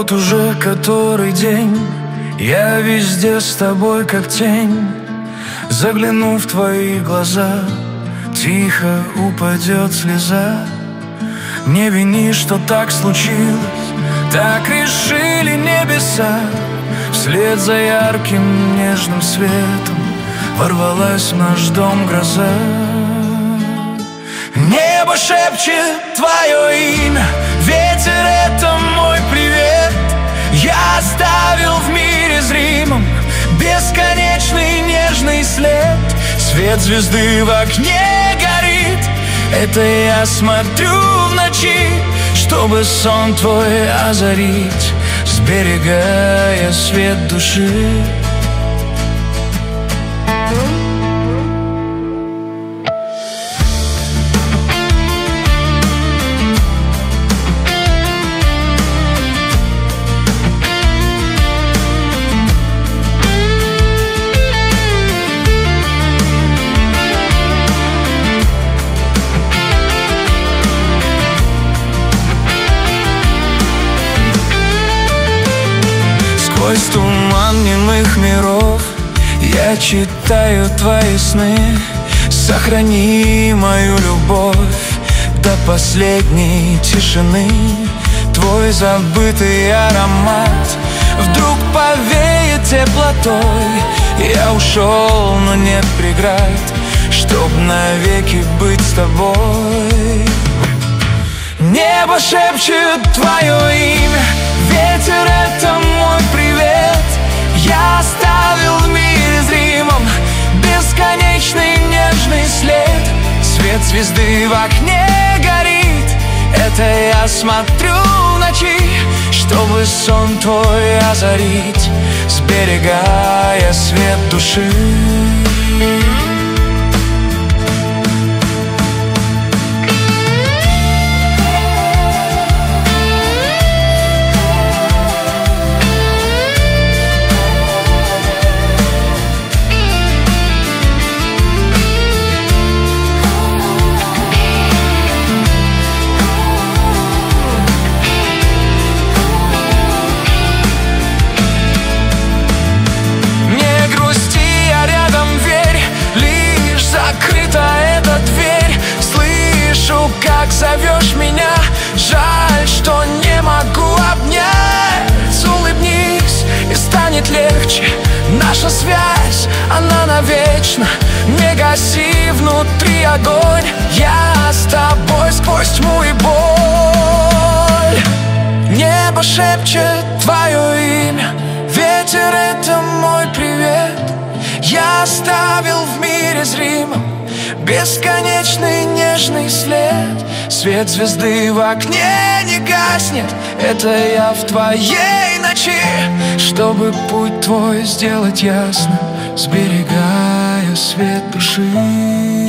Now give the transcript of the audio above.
Вот уже который день я везде с тобой как тень. Загляну в твои глаза, тихо упадет слеза. Не вини, что так случилось, так решили небеса. Вслед за ярким нежным светом ворвалась в наш дом гроза. Небо шепчет твое имя, ветер — это мой привет. Я оставил в мире зримом бесконечный нежный след. Свет звезды в окне горит, это я смотрю в ночи, чтобы сон твой озарить, сберегая свет души. Сквозь туман немых миров я читаю твои сны. Сохрани мою любовь до последней тишины. Твой забытый аромат вдруг повеет теплотой. Я ушел, но нет преград, чтоб навеки быть с тобой. Небо шепчет твое имя, ветер — это мой привет. Я оставил в мире зримом бесконечный нежный след. Свет звезды в окне горит, это я смотрю в ночи, чтобы сон твой озарить, сберегая свет души. Как зовешь меня, жаль, что не могу обнять. Улыбнись, и станет легче. Наша связь, она навечно. Не гаси внутри огонь. Я с тобой сквозь тьму и боль. Небо шепчет твое имя, ветер — это мой привет. Я оставил в мире зримом бесконечный нежный след. Свет звезды в окне не гаснет, это я в твоей ночи, чтобы путь твой сделать ясным, сберегая свет души.